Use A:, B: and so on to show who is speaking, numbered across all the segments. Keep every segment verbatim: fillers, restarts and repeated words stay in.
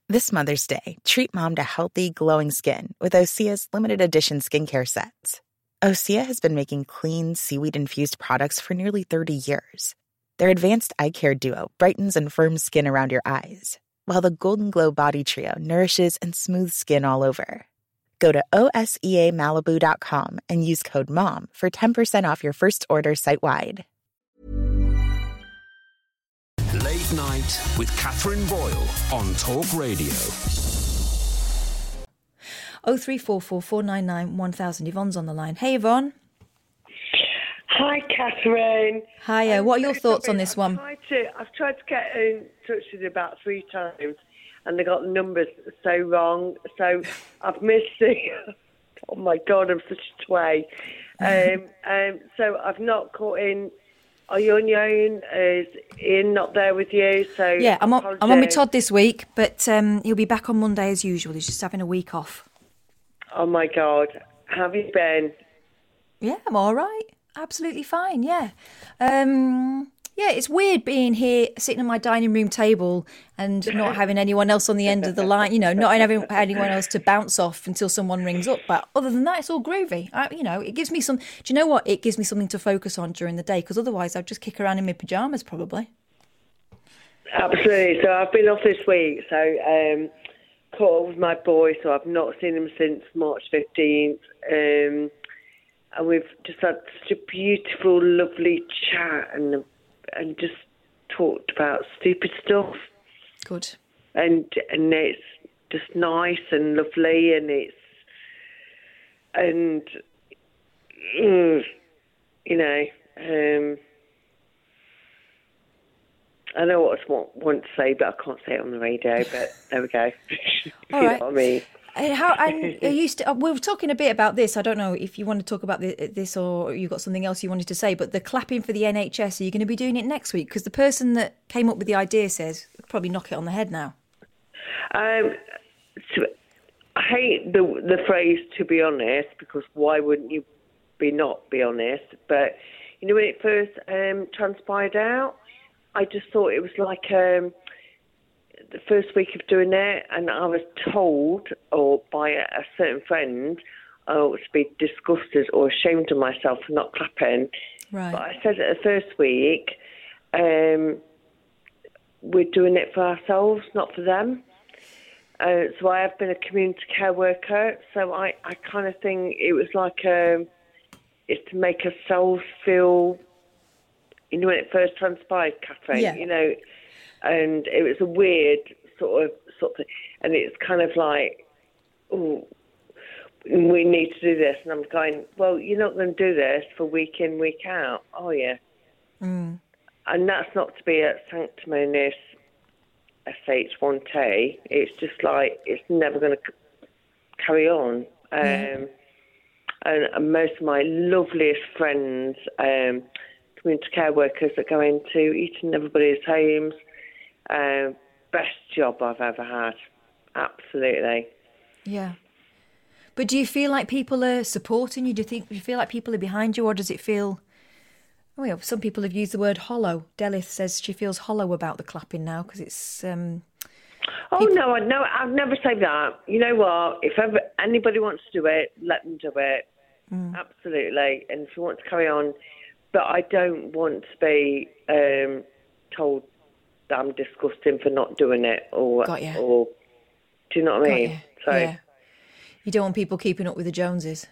A: This Mother's Day, treat mom to healthy, glowing skin with Osea's limited edition skincare sets. Osea has been making clean, seaweed-infused products for nearly thirty years. Their advanced eye care duo brightens and firms skin around your eyes, while the Golden Glow Body Trio nourishes and smooths skin all over. Go to O S E A Malibu dot com and use code MOM for ten percent off your first order site-wide.
B: Late Night with Catherine Boyle on Talk Radio.
C: oh three four four, four nine nine, one thousand. Yvonne's on the line. Hey, Yvonne.
D: Hi, Catherine.
C: Hiya. What are your
D: Um,
C: thoughts
D: sorry,
C: on this
D: I've
C: one?
D: Tried to, I've tried to get in touch with you about three times, and they got the numbers so wrong. So I've missed the... Oh, my God, I'm such a tway. Um, um, so I've not caught in... Are you on your own? Is Ian not there with you? So
C: Yeah, I'm on,
D: apologies.
C: I'm on with Todd this week, but um, he'll be back on Monday as usual. He's just having a week off.
D: Oh, my God. How have you been?
C: Yeah, I'm all right. Absolutely fine, yeah. Um, yeah, it's weird being here, sitting at my dining room table and not having anyone else on the end of the line, you know, not having anyone else to bounce off until someone rings up. But other than that, it's all groovy. I, you know, it gives me some, do you know what? It gives me something to focus on during the day, because otherwise I'd just kick around in my pyjamas probably.
D: Absolutely. So I've been off this week, so um, caught up with my boy, so I've not seen him since March fifteenth. Um, and we've just had such a beautiful, lovely chat and and just talked about stupid stuff.
C: Good.
D: And and it's just nice and lovely, and it's and mm, you know, um, I know what I want, want to say, but I can't say it on the radio. But there we go.
C: All
D: you
C: right.
D: know what I mean?
C: Uh, How and are you st- we were talking a bit about this. I don't know if you want to talk about the, this or you got something else you wanted to say. But the clapping for the N H S, are you going to be doing it next week? Because the person that came up with the idea says probably knock it on the head now.
D: Um, so I hate the the phrase "to be honest," because why wouldn't you be not be honest? But you know, when it first um, transpired out, I just thought it was like um, the first week of doing it, and I was told, or by a, a certain friend, oh, to be disgusted or ashamed of myself for not clapping.
C: Right.
D: But I said it the first week, um, we're doing it for ourselves, not for them. Uh, so I have been a community care worker, so I, I kind of think it was like um, it's to make ourselves feel, you know, when it first transpired, Catherine,
C: Yeah.
D: you know, and it was a weird sort of sort of thing, and it's kind of like, oh, we need to do this, and I'm going, well, you're not going to do this for week in, week out, are you?
C: Mm.
D: And that's not to be a sanctimonious S H one T. It's just like, it's never going to c- carry on. Um,
C: Yeah.
D: and, and most of my loveliest friends, um, community care workers that go into each and everybody's homes, um, best job I've ever had. Absolutely.
C: Yeah. But do you feel like people are supporting you? Do you think do you feel like people are behind you, or does it feel? Oh yeah, some people have used the word hollow. Delith says she feels hollow about the clapping now because it's. Um,
D: Oh,
C: people...
D: no, I no, I've never said that. You know what? If ever anybody wants to do it, let them do it. Mm. Absolutely. And if you want to carry on, but I don't want to be um, told that I'm disgusting for not doing it, or
C: Got you.
D: or do you know what I mean?
C: You.
D: So
C: yeah. You don't want people keeping up with the Joneses.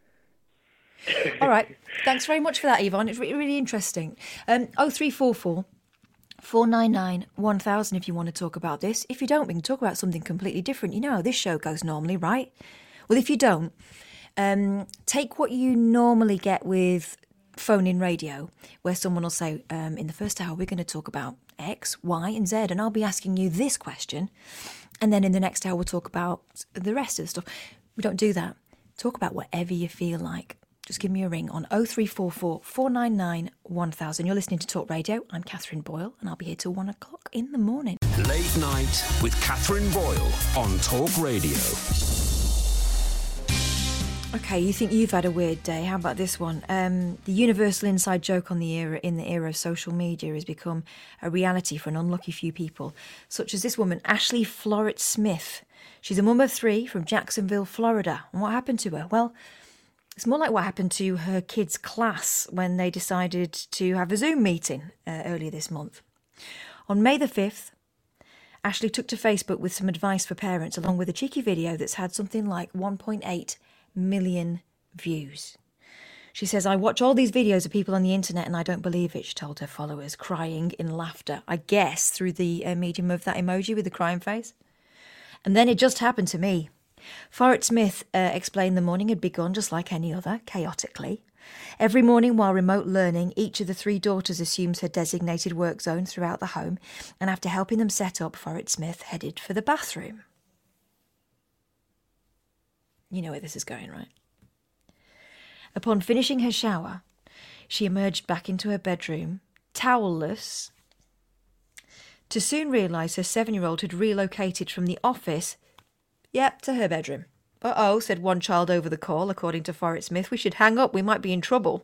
C: All right. Thanks very much for that, Yvonne. It's really, really interesting. Um, oh three four four, four nine nine, one thousand if you want to talk about this. If you don't, we can talk about something completely different. You know how this show goes normally, right? Well, if you don't, um, take what you normally get with phone-in radio, where someone will say, um, in the first hour, we're going to talk about X, Y, and Z, and I'll be asking you this question. And then in the next hour, we'll talk about the rest of the stuff. We don't do that. Talk about whatever you feel like. Just give me a ring on oh three four four, four nine nine, one thousand. You're listening to Talk Radio. I'm Catherine Boyle, and I'll be here till one o'clock in the morning.
B: Late Night with Catherine Boyle on Talk Radio.
C: Okay, you think you've had a weird day. How about this one? Um, the universal inside joke on the era in the era of social media has become a reality for an unlucky few people, such as this woman, Ashley Florett Smith. She's a mum of three from Jacksonville, Florida. And what happened to her? Well, it's more like what happened to her kids' class when they decided to have a Zoom meeting uh, earlier this month. On May the fifth, Ashley took to Facebook with some advice for parents, along with a cheeky video that's had something like one point eight million views. She says, I watch all these videos of people on the internet and I don't believe it, she told her followers, crying in laughter, I guess through the uh, medium of that emoji with the crying face. And then it just happened to me. Florett Smith uh, explained the morning had begun just like any other, chaotically. Every morning while remote learning, each of the three daughters assumes her designated work zone throughout the home, and after helping them set up, Florett Smith headed for the bathroom. You know where this is going, right? Upon finishing her shower, she emerged back into her bedroom, towelless, to soon realise her seven-year-old had relocated from the office, yep, to her bedroom. Uh-oh, said one child over the call, according to Florett Smith. We should hang up, we might be in trouble.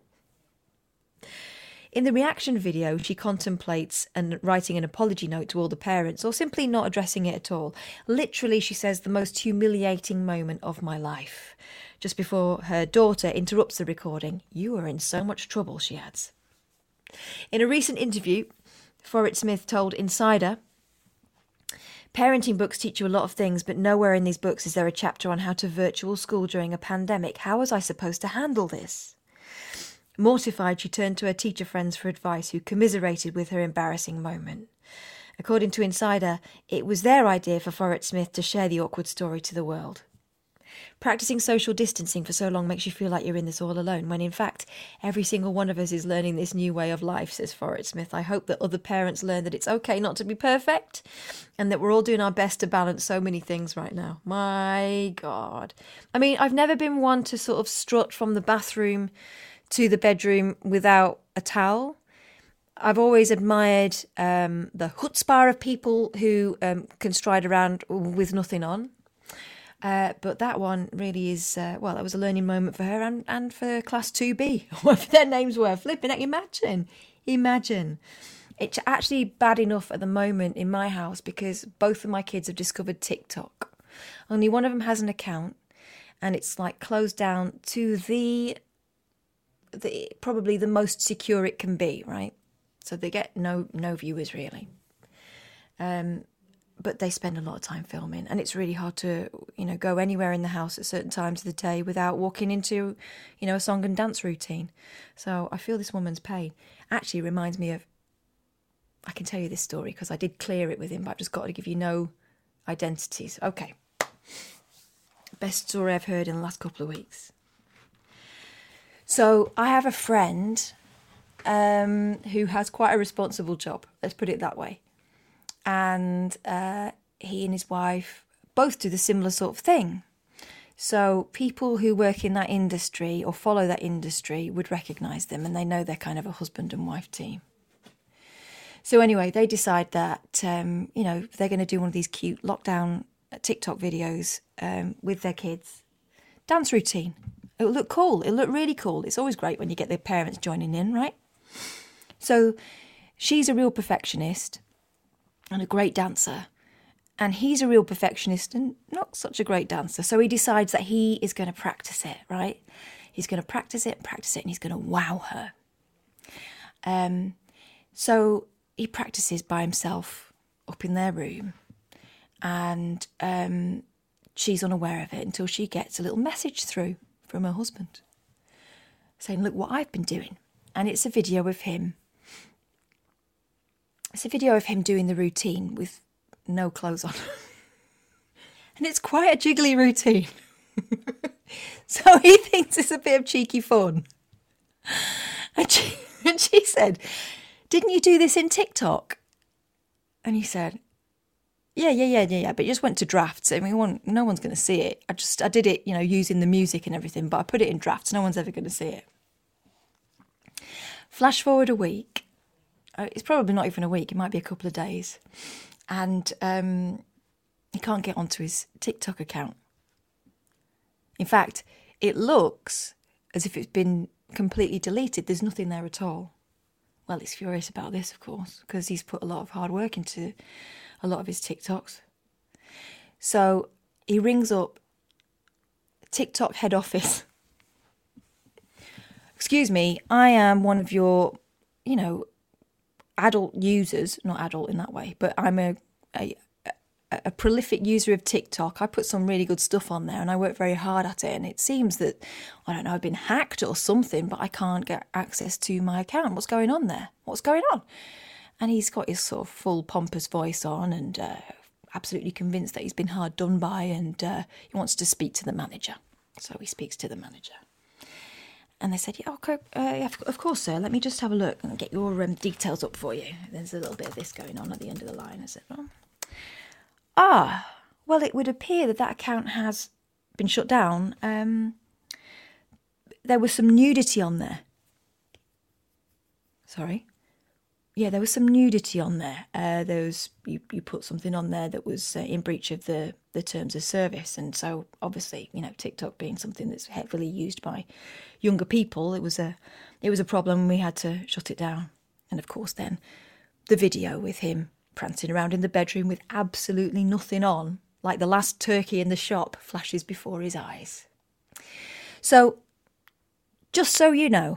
C: In the reaction video, she contemplates and writing an apology note to all the parents, or simply not addressing it at all. Literally, she says, the most humiliating moment of my life. Just before her daughter interrupts the recording, you are in so much trouble, she adds. In a recent interview, Florett Smith told Insider, parenting books teach you a lot of things, but nowhere in these books is there a chapter on how to virtual school during a pandemic. How was I supposed to handle this? Mortified, she turned to her teacher friends for advice, who commiserated with her embarrassing moment. According to Insider, it was their idea for Florett Smith to share the awkward story to the world. Practicing social distancing for so long makes you feel like you're in this all alone, when in fact, every single one of us is learning this new way of life, says Florett Smith. I hope that other parents learn that it's okay not to be perfect, and that we're all doing our best to balance so many things right now. My God. I mean, I've never been one to sort of strut from the bathroom to the bedroom without a towel. I've always admired um, the chutzpah of people who um, can stride around with nothing on. Uh, but that one really is, uh, well, that was a learning moment for her and, and for Class two B, whatever their names were. Flipping it, imagine, imagine. It's actually bad enough at the moment in my house because both of my kids have discovered TikTok. Only one of them has an account, and it's like closed down to the... The, probably the most secure it can be, right? So they get no no viewers really, um, but they spend a lot of time filming, and it's really hard to you know go anywhere in the house at certain times of the day without walking into you know a song and dance routine. So I feel this woman's pain. Actually reminds me of. I can tell you this story because I did clear it with him, but I've just got to give you no identities. Okay, best story I've heard in the last couple of weeks. So I have a friend um, who has quite a responsible job, let's put it that way. And uh, he and his wife both do the similar sort of thing. So people who work in that industry or follow that industry would recognise them, and they know they're kind of a husband and wife team. So anyway, they decide that, um, you know, they're going to do one of these cute lockdown TikTok videos um, with their kids. Dance routine. It'll look cool. It'll look really cool. It's always great when you get the parents joining in, right? So she's a real perfectionist and a great dancer. And he's a real perfectionist and not such a great dancer. So he decides that he is going to practice it, right? He's going to practice it and practice it, and he's going to wow her. Um, so he practices by himself up in their room. And um, she's unaware of it until she gets a little message through from her husband saying, look what I've been doing. And it's a video of him. It's a video of him doing the routine with no clothes on. And it's quite a jiggly routine. So he thinks it's a bit of cheeky fun. And she, and she said, didn't you do this in TikTok? And he said, yeah, yeah, yeah, yeah, yeah, but it just went to drafts. I mean, one, no one's going to see it. I just, I did it, you know, using the music and everything, but I put it in drafts. No one's ever going to see it. Flash forward a week. It's probably not even a week. It might be a couple of days. And um, he can't get onto his TikTok account. In fact, it looks as if it's been completely deleted. There's nothing there at all. Well, he's furious about this, of course, because he's put a lot of hard work into a lot of his TikToks. So he rings up TikTok head office. Excuse me, I am one of your, you know, adult users, not adult in that way, but I'm a, a a prolific user of TikTok. I put some really good stuff on there and I work very hard at it. And it seems that, I don't know, I've been hacked or something, but I can't get access to my account. What's going on there? What's going on? And he's got his sort of full pompous voice on and uh, absolutely convinced that he's been hard done by, and uh, he wants to speak to the manager. So he speaks to the manager. And they said, yeah, okay, uh, yeah, of course, sir. Let me just have a look and get your um, details up for you. There's a little bit of this going on at the end of the line. I said, well, Ah, well, it would appear that that account has been shut down. Um, there was some nudity on there. Sorry? Yeah, there was some nudity on there. Uh, there was, you, you put something on there that was uh, in breach of the, the terms of service. And so, obviously, you know, TikTok being something that's heavily used by younger people, it was a, it was a problem. We had to shut it down. And, of course, then the video with him prancing around in the bedroom with absolutely nothing on, like the last turkey in the shop, flashes before his eyes. So, just so you know,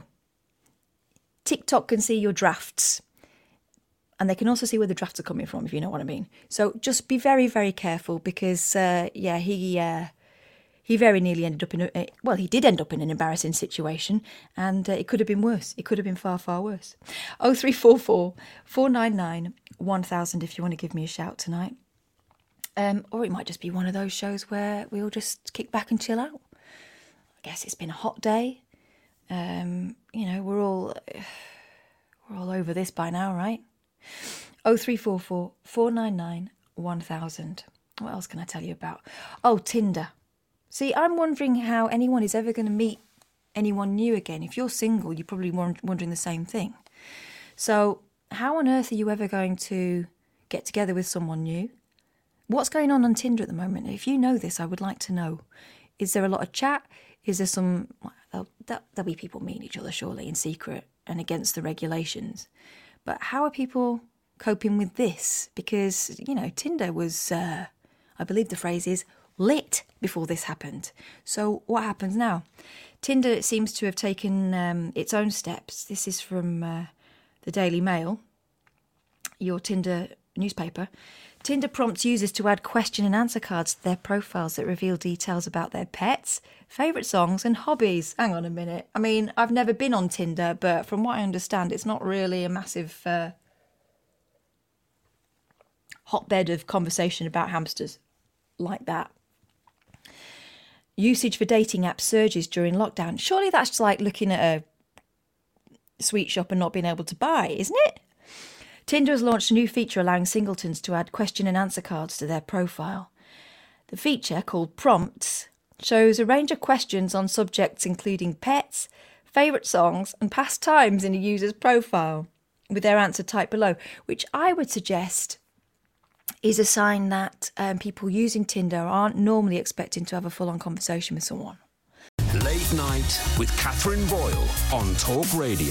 C: TikTok can see your drafts, and they can also see where the drafts are coming from, if you know what I mean. So just be very, very careful, because, uh, yeah, he uh, he very nearly ended up in a, well, he did end up in an embarrassing situation, and uh, it could have been worse. It could have been far, far worse. oh three four four, four nine nine, one thousand if you want to give me a shout tonight. Um, or it might just be one of those shows where we'll just kick back and chill out. I guess it's been a hot day. Um, you know, we're all we're all over this by now, right? oh three four four, four nine nine, one thousand. What else can I tell you about? Oh, Tinder. See, I'm wondering how anyone is ever going to meet anyone new again. If you're single, you're probably wondering the same thing. So how on earth are you ever going to get together with someone new? What's going on on Tinder at the moment? If you know this, I would like to know. Is there a lot of chat? Is there some... Well, there'll, there'll be people meeting each other, surely, in secret and against the regulations. But how are people coping with this? Because, you know, Tinder was, uh, I believe the phrase is, lit before this happened. So what happens now? Tinder seems to have taken um, its own steps. This is from uh, the Daily Mail, your Tinder newspaper. Tinder prompts users to add question and answer cards to their profiles that reveal details about their pets, favourite songs and hobbies. Hang on a minute. I mean, I've never been on Tinder, but from what I understand, it's not really a massive uh, hotbed of conversation about hamsters like that. Usage for dating apps surges during lockdown. Surely that's just like looking at a sweet shop and not being able to buy, isn't it? Tinder has launched a new feature allowing singletons to add question and answer cards to their profile. The feature, called Prompts, shows a range of questions on subjects including pets, favourite songs and past times in a user's profile, with their answer typed below, which I would suggest is a sign that um, people using Tinder aren't normally expecting to have a full-on conversation with someone.
B: Late Night with Catherine Boyle on Talk Radio.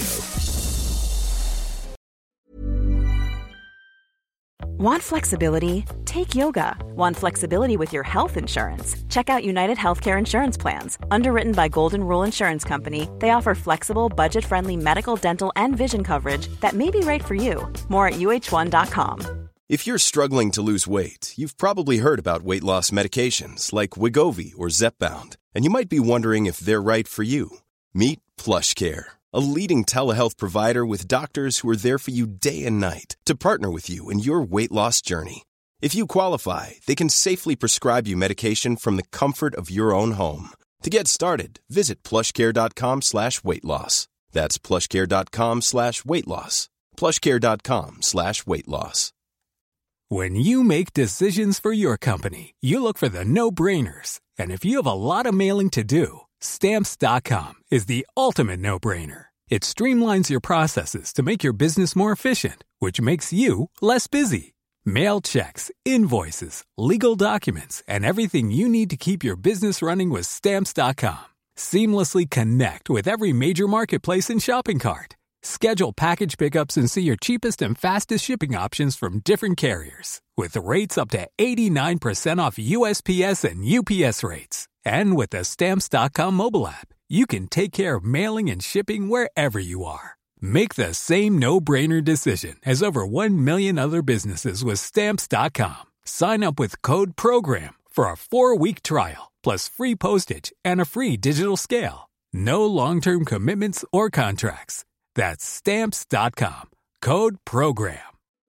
E: Want flexibility? Take yoga. Want flexibility with your health insurance? Check out United Healthcare Insurance Plans. Underwritten by Golden Rule Insurance Company, they offer flexible, budget-friendly medical, dental, and vision coverage that may be right for you. More at U H one dot com.
F: If you're struggling to lose weight, you've probably heard about weight loss medications like Wegovy or Zepbound, and you might be wondering if they're right for you. Meet PlushCare, a leading telehealth provider with doctors who are there for you day and night to partner with you in your weight loss journey. If you qualify, they can safely prescribe you medication from the comfort of your own home. To get started, visit plushcare.com slash weight loss. That's plushcare.com slash weight loss. plushcare.com slash weight loss.
G: When you make decisions for your company, you look for the no-brainers. And if you have a lot of mailing to do, Stamps dot com is the ultimate no-brainer. It streamlines your processes to make your business more efficient, which makes you less busy. Mail checks, invoices, legal documents, and everything you need to keep your business running with Stamps dot com. Seamlessly connect with every major marketplace and shopping cart. Schedule package pickups and see your cheapest and fastest shipping options from different carriers. With rates up to eighty-nine percent off U S P S and U P S rates. And with the Stamps dot com mobile app, you can take care of mailing and shipping wherever you are. Make the same no-brainer decision as over one million other businesses with Stamps dot com. Sign up with code PROGRAM for a four-week trial, plus free postage and a free digital scale. No long-term commitments or contracts. That's Stamps dot com. Code PROGRAM.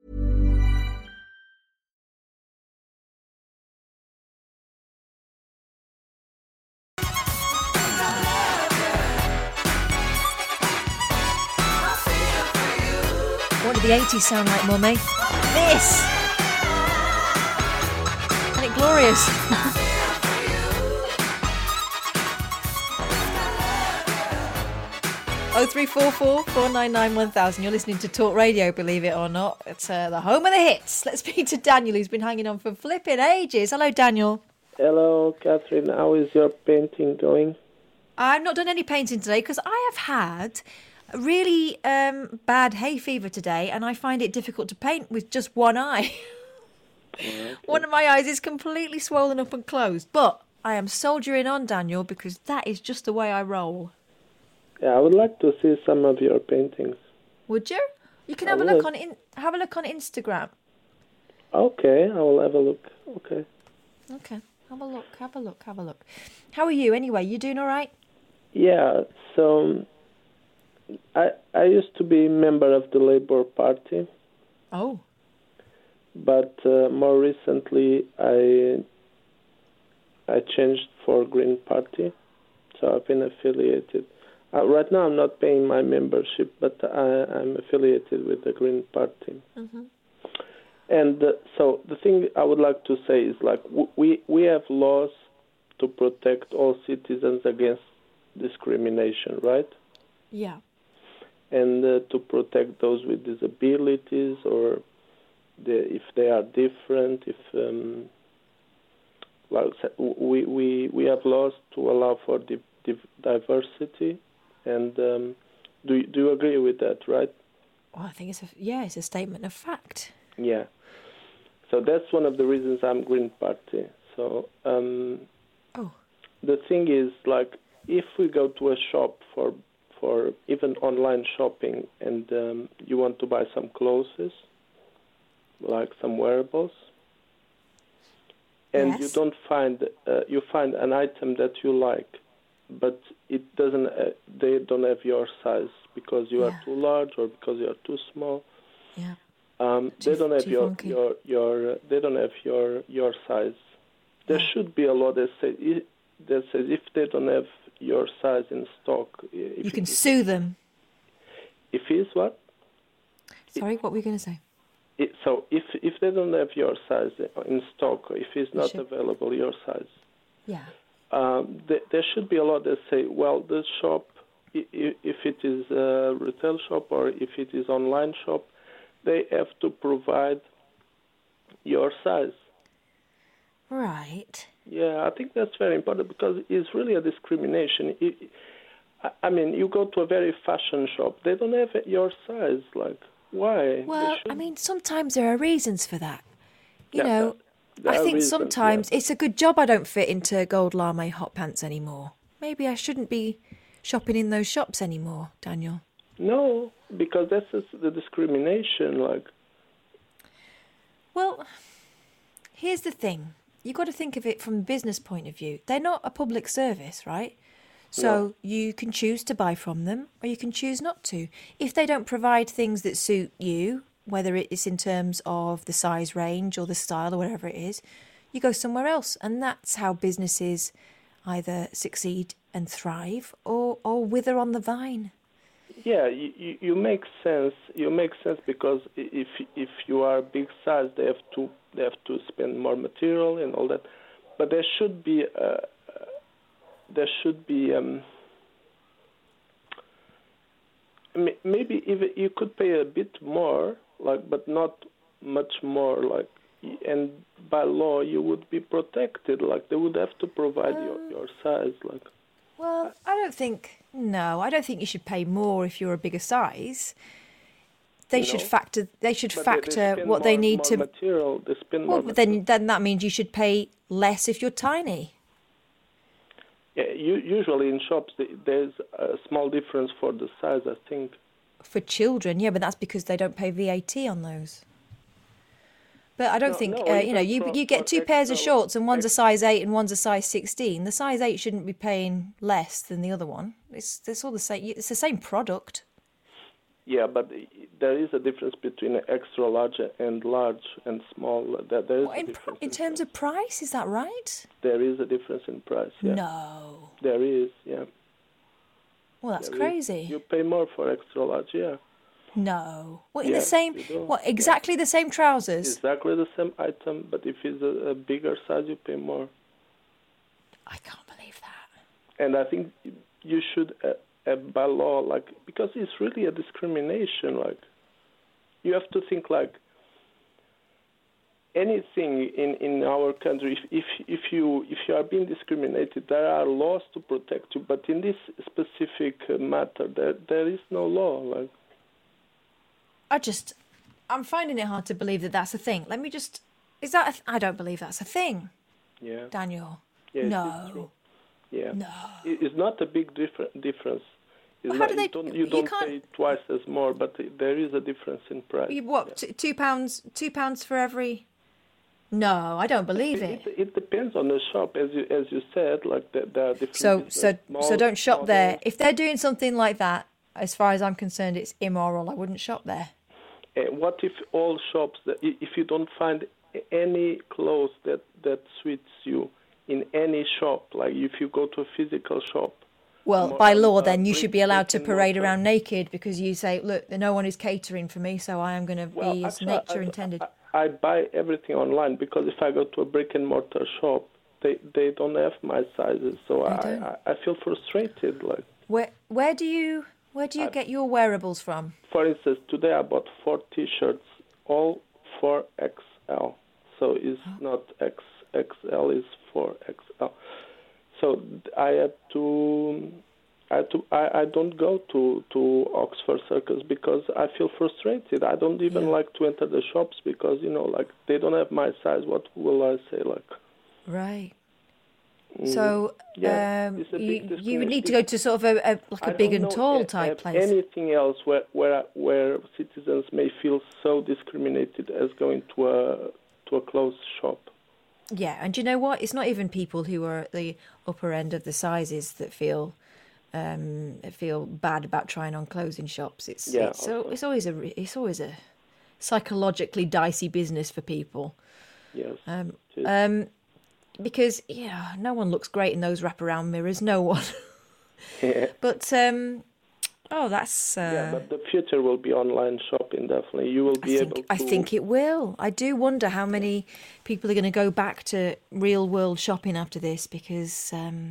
C: What did the eighties sound like, Mummy? This! Isn't it glorious? oh three four four, four nine nine, one thousand. You're listening to Talk Radio, believe it or not. It's uh, the home of the hits. Let's speak to Daniel, who's been hanging on for flipping ages. Hello, Daniel.
H: Hello, Catherine. How is your painting going?
C: I've not done any painting today because I have had a really um, bad hay fever today, and I find it difficult to paint with just one eye. Okay. One of my eyes is completely swollen up and closed, but I am soldiering on, Daniel, because that is just the way I roll.
H: Yeah, I would like to see some of your paintings.
C: Would you? You can
H: I
C: have a
H: would.
C: look on in, have a look on Instagram.
H: Okay, I will have a look. Okay.
C: Okay, have a look, have a look, have a look. How are you anyway? You doing all right?
H: Yeah, so I I used to be a member of the Labour Party.
C: Oh.
H: But uh, more recently I I changed for Green Party, so I've been affiliated. Uh, right now I'm not paying my membership, but I, I'm affiliated with the Green Party.
C: Mm-hmm.
H: And uh, so the thing I would like to say is, like, w- we we have laws to protect all citizens against discrimination, right?
C: Yeah.
H: And uh, to protect those with disabilities, or the, if they are different, if um, well, we we we have laws to allow for di- di- diversity. And um, do you, do you agree with that, right?
C: Well, I think it's a yeah, it's a statement of fact.
H: Yeah. So that's one of the reasons I'm Green Party. So um,
C: oh.
H: the thing is, like, if we go to a shop for for even online shopping, and um, you want to buy some clothes, like some wearables, and
C: yes.
H: you don't find uh, you find an item that you like, but it doesn't. Uh, they don't have your size because you
C: yeah.
H: are too large or because you are too small.
C: Yeah.
H: Um,
C: too,
H: they don't have your, your your uh, they don't have your your size. There yeah. should be a law that says that says if they don't have your size in stock,
C: you can sue them.
H: If it's what?
C: Sorry, what were you going to say?
H: It, so if if they don't have your size in stock, if it's not
C: should.
H: available your size,
C: yeah,
H: um, th- there should be a law that say, well, the shop, if, if it is a retail shop or if it is online shop, they have to provide your size.
C: Right.
H: Yeah, I think that's very important because it's really a discrimination. It, I mean, you go to a very fashion shop, they don't have your size. Like, why?
C: Well, I mean, sometimes there are reasons for that. You
H: yeah,
C: know, I think
H: reasons,
C: sometimes
H: yeah.
C: it's a good job I don't fit into gold lame hot pants anymore. Maybe I shouldn't be shopping in those shops anymore, Daniel.
H: No, because that's the discrimination, like.
C: Well, here's the thing. You've got to think of it from a business point of view. They're not a public service, right? So no. You can choose to buy from them or you can choose not to. If they don't provide things that suit you, whether it's in terms of the size range or the style or whatever it is, you go somewhere else. And that's how businesses either succeed and thrive or, or wither on the vine.
H: Yeah, you, you make sense. You make sense because if if you are big size, they have to they have to spend more material and all that. But there should be uh, there should be um, maybe even you could pay a bit more, like, but not much more, like. And by law, you would be protected. Like, they would have to provide um, your, your size, like.
C: Well, I don't think, no, I don't think you should pay more if you're a bigger size. They
H: You
C: should
H: know?
C: factor, they should
H: But they- they
C: factor
H: spend
C: what they
H: more-
C: need
H: more
C: to,
H: material. They spend
C: well,
H: more
C: but
H: material.
C: then, then that means you should pay less if you're tiny.
H: Yeah, u- usually in shops th- there's a small difference for the size, I think.
C: For children, yeah, but that's because they don't pay V A T on those. But I don't
H: No,
C: think,
H: no,
C: uh, you
H: even
C: know, you
H: for-
C: you get
H: for
C: two pairs of
H: X L,
C: shorts and one's a
H: X-
C: size eight and one's a size sixteen. The size eight shouldn't be paying less than the other one. It's, it's all the same. It's the same product.
H: Yeah, but there is a difference between extra large and large and small. That there is
C: What,
H: a
C: in, pr-
H: difference
C: in terms of price, is that right?
H: There is a difference in price. Yeah.
C: No.
H: There is. Yeah.
C: Well, that's
H: There is.
C: crazy.
H: You pay more for extra large. Yeah.
C: No. What, in
H: Yeah,
C: the same,
H: you do.
C: what, exactly the same trousers?
H: Exactly the same item, but if it's a, a bigger size, you pay more.
C: I can't believe that.
H: And I think you should, uh, uh, by law, like, because it's really a discrimination. Like, you have to think like anything in, in our country. If, if if you if you are being discriminated, there are laws to protect you. But in this specific uh, matter, there there is no law. Like,
C: I just, I'm finding it hard to believe that that's a thing. Let me just, is that, a th- I don't believe that's a thing,
H: yeah,
C: Daniel.
H: yeah, it's
C: No.
H: true. Yeah,
C: No.
H: It- it's not a big differ- difference. It's
C: Well, how
H: not,
C: do they-
H: you don't,
C: you
H: you don't
C: can't-
H: pay twice as more, but there is a difference in price.
C: You, what, t- two pounds, two pounds for every? No, I don't believe it.
H: It, it depends on the shop, as you as you said. Like there, there are different.
C: So,
H: different
C: so,
H: small
C: so don't shop there.
H: models.
C: If they're doing something like that, as far as I'm concerned, it's immoral. I wouldn't shop there.
H: Uh, what if all shops, that i- if you don't find any clothes that, that suits you in any shop, like if you go to a physical shop?
C: Well,
H: More-
C: by law,
H: uh,
C: then you
H: brick-
C: should be allowed to
H: brick and
C: parade
H: mortar.
C: around naked because you say, look, no one is catering for me, so I am going to
H: Well,
C: be as
H: actually,
C: nature
H: I,
C: intended.
H: I, I buy everything online because if I go to a brick and mortar shop, they they don't have my sizes, so I,
C: don't?
H: I I feel frustrated. Like,
C: Where where do you where do you get your wearables from?
H: for instance, today I bought four T-shirts, all four X L. So it's not X X L, is four X L. So I had to, I had to, I, I don't go to, to Oxford Circus because I feel frustrated. I don't even
C: Yeah.
H: like to enter the shops because, you know, like they don't have my size. What will I say? Like,
C: Right.
H: mm,
C: So
H: yeah,
C: um,
H: it's a
C: you
H: big
C: you would need to go to sort of a, a like a
H: I
C: big
H: don't
C: and
H: know
C: tall
H: a-
C: type
H: have
C: place.
H: Anything else where where where citizens may feel so discriminated as going to a to a closed shop?
C: Yeah, and do you know what? It's not even people who are at the upper end of the sizes that feel um, that feel bad about trying on clothes in shops. It's
H: Yeah,
C: it's, so,
H: okay.
C: it's always a re- it's always a psychologically dicey business for people.
H: Yes.
C: Um,
H: It is.
C: um, because yeah, no one looks great in those wraparound mirrors. No one.
H: yeah.
C: But um, oh, that's. Uh,
H: Yeah, but the future will be online shopping. Definitely, you will
C: I
H: be
C: think
H: able to.
C: I think it will. I do wonder how many people are going to go back to real world shopping after this because, um,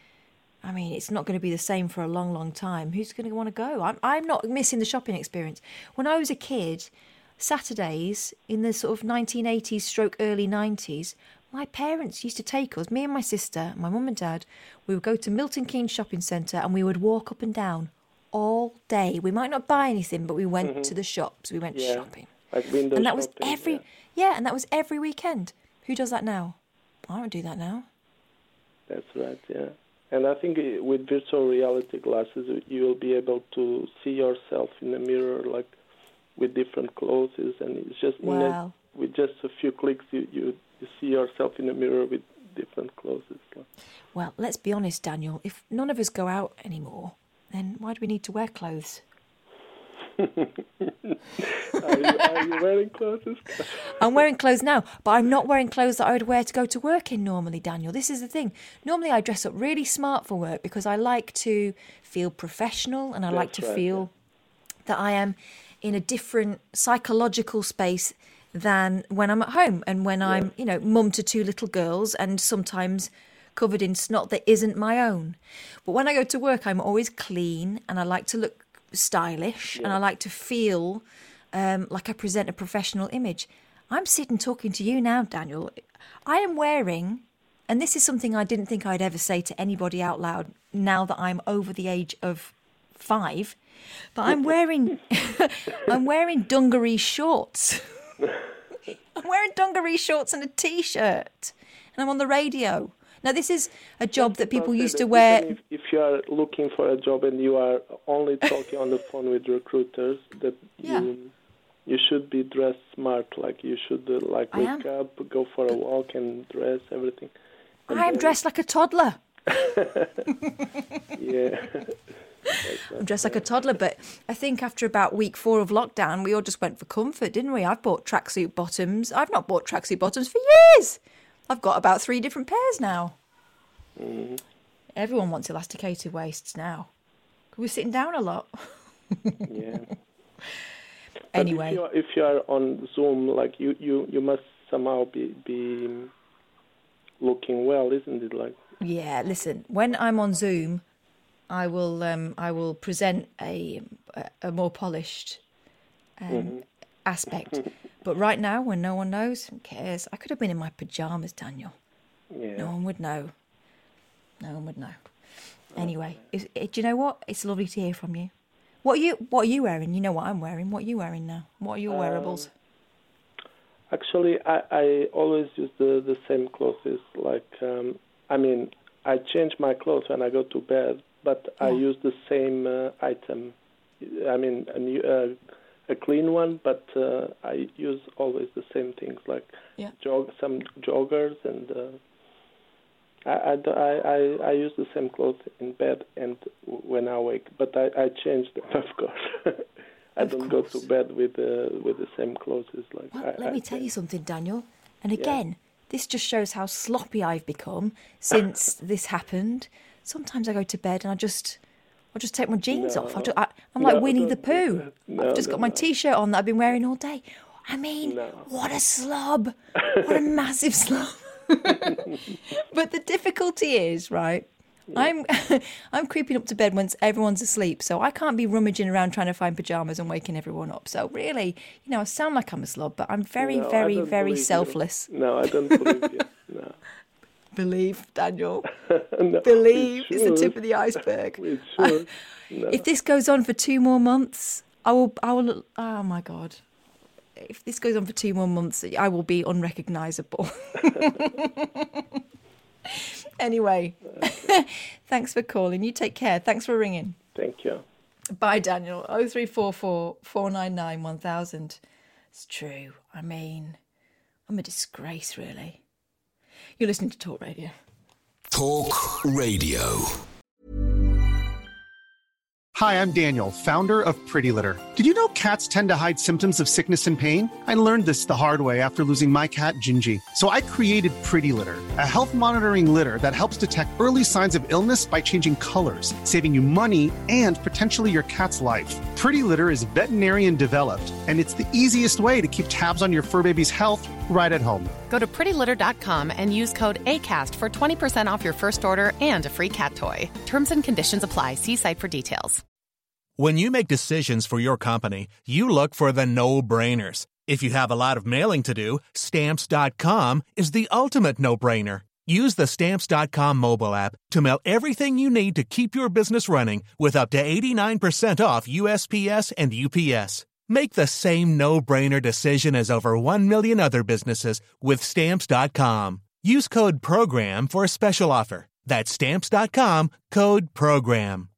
C: I mean, it's not going to be the same for a long, long time. Who's going to want to go? I'm I'm not missing the shopping experience. When I was a kid, Saturdays in the sort of nineteen eighties stroke early nineties, my parents used to take us, me and my sister, my mum and dad, we would go to Milton Keynes Shopping Centre and we would walk up and down all day. We might not buy anything, but we went to the shops. We went
H: Mm-hmm. Yeah.
C: shopping.
H: Like window
C: And that was
H: shopping,
C: every,
H: yeah.
C: yeah, and that was every weekend. Who does that now? I don't do that now.
H: That's right. Yeah, and I think uh, with virtual reality glasses, you will be able to see yourself in a mirror, like with different clothes, and it's just in a-
C: Wow.
H: with just a few clicks, you, you you see yourself in a mirror with different clothes. Like,
C: Well, let's be honest, Daniel. If none of us go out anymore, then why do we need to wear clothes?
H: are, you, are you wearing clothes?
C: I'm wearing clothes now, but I'm not wearing clothes that I would wear to go to work in normally, Daniel. This is the thing. Normally I dress up really smart for work because I like to feel professional and I like to
H: That's right,
C: feel that I am in a different psychological space than when I'm at home and when I'm, you know, mum to two little girls and sometimes covered in snot that isn't my own. But when I go to work, I'm always clean and I like to look stylish and I like to feel um, like I present a professional image. I'm sitting talking to you now, Daniel. I am wearing and this is something I didn't think I'd ever say to anybody out loud now that I'm over the age of five, but I'm wearing I'm wearing dungaree shorts. I'm wearing dungaree shorts and a T-shirt, and I'm on the radio. Now, this is a job that people used to wear.
H: If, if you are looking for a job and you are only talking on the phone with recruiters, that
C: Yeah.
H: you you should be dressed smart. Like you should uh, like
C: I
H: wake
C: am.
H: up, go for a walk, and dress everything. And
C: I'm
H: then-
C: dressed like a toddler.
H: Yeah.
C: I'm dressed like a toddler, but I think after about week four of lockdown, we all just went for comfort, didn't we? I've bought tracksuit bottoms. I've not bought tracksuit bottoms for years. I've got about three different pairs now.
H: Mm.
C: Everyone wants elasticated waists now. We're sitting down a lot.
H: Yeah.
C: Anyway.
H: But if you are, if you are on Zoom, like you, you, you must somehow be be looking well, isn't it? Like.
C: Yeah, listen, when I'm on Zoom, I will um, I will present a a more polished um,
H: Mm-hmm.
C: aspect. But right now, when no one knows, who cares? I could have been in my pajamas, Daniel.
H: Yeah.
C: No one would know. No one would know. Anyway, is, it, do you know what? It's lovely to hear from you. What are you What are you wearing? You know what I'm wearing. What are you wearing now? What are your wearables?
H: Um, Actually, I, I always use the, the same clothes. Like, um, I mean, I change my clothes when I go to bed, but I
C: Yeah.
H: use the same uh, item. I mean, a, new, uh, a clean one, but uh, I use always the same things, like
C: Yeah.
H: jog, some joggers, and uh, I, I, I, I use the same clothes in bed and when I wake, but I, I change them, of course. I
C: Of
H: don't
C: course.
H: go to bed with uh, with the same clothes. Like
C: Well,
H: I,
C: let
H: I
C: me tell
H: can-
C: you something, Daniel. And again, this just shows how sloppy I've become since this happened. Sometimes I go to bed and I just, I just take my jeans
H: No.
C: off. I, I, I'm like
H: No,
C: Winnie the
H: don't do
C: Pooh.
H: that. No,
C: I've just
H: no,
C: got my
H: no.
C: T-shirt on that I've been wearing all day. I mean,
H: No.
C: what a slob! What a massive slob! But the difficulty is, right? I'm I'm creeping up to bed once everyone's asleep, so I can't be rummaging around trying to find pajamas and waking everyone up. So really, you know, I sound like I'm a slob, but I'm very,
H: No, I
C: very,
H: don't
C: very
H: believe you.
C: selfless.
H: No, I don't believe you. No.
C: Believe, Daniel.
H: No,
C: Believe
H: we
C: is the
H: should.
C: tip of the iceberg.
H: We should. No.
C: If this goes on for two more months, I will. I will. Oh my God! If this goes on for two more months, I will be unrecognisable. Anyway, thanks for calling. You take care. Thanks for ringing.
H: Thank you.
C: Bye, Daniel. Oh three four four four nine nine one thousand. It's true. I mean, I'm a disgrace, really. You're listening to Talk Radio.
B: Talk Radio.
I: Hi, I'm Daniel, founder of Pretty Litter. Did you know cats tend to hide symptoms of sickness and pain? I learned this the hard way after losing my cat, Gingy. So I created Pretty Litter, a health monitoring litter that helps detect early signs of illness by changing colors, saving you money and potentially your cat's life. Pretty Litter is veterinarian developed, and it's the easiest way to keep tabs on your fur baby's health right at home.
J: Go to pretty litter dot com and use code ACAST for twenty percent off your first order and a free cat toy. Terms and conditions apply. See site for details.
K: When you make decisions for your company, you look for the no-brainers. If you have a lot of mailing to do, Stamps dot com is the ultimate no-brainer. Use the Stamps dot com mobile app to mail everything you need to keep your business running with up to eighty-nine percent off U S P S and U P S. Make the same no-brainer decision as over one million other businesses with Stamps dot com. Use code PROGRAM for a special offer. That's Stamps dot com, code PROGRAM.